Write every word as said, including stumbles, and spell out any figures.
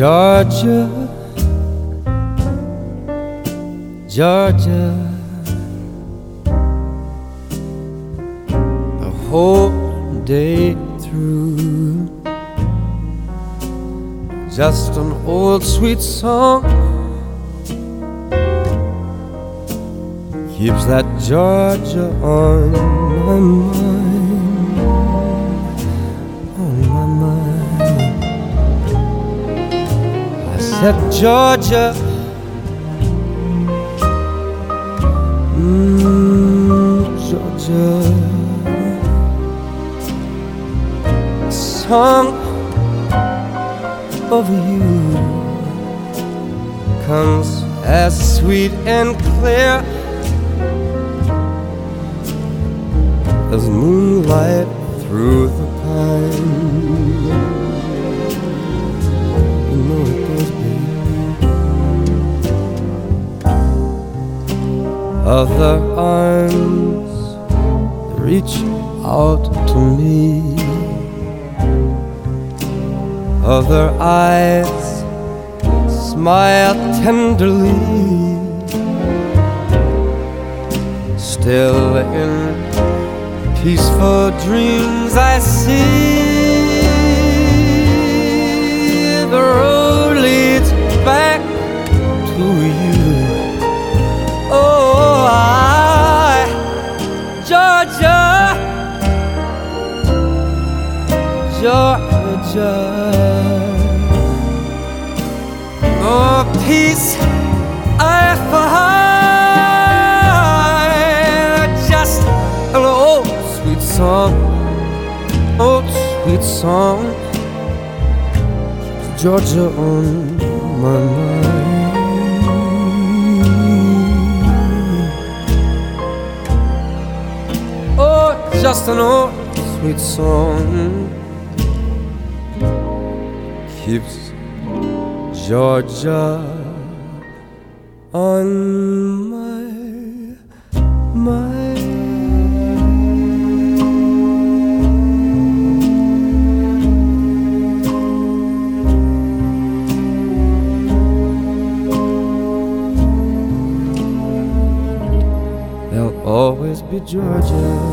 Georgia, Georgia, the whole day through, just an old sweet song keeps that Georgia on my mind, on my mind. I said, Georgia, mm, Georgia, a song of you comes as sweet and clear as moonlight through the pine. You know it does, baby. Other arms reach out to me, other eyes smile tenderly, still in peaceful dreams I see the road leads back to you. Oh, I, Georgia, Georgia, oh, peace I find, just an old sweet song, old sweet song, Georgia on my mind. Oh, just an old sweet song keeps Georgia on my mind. There'll always be Georgia.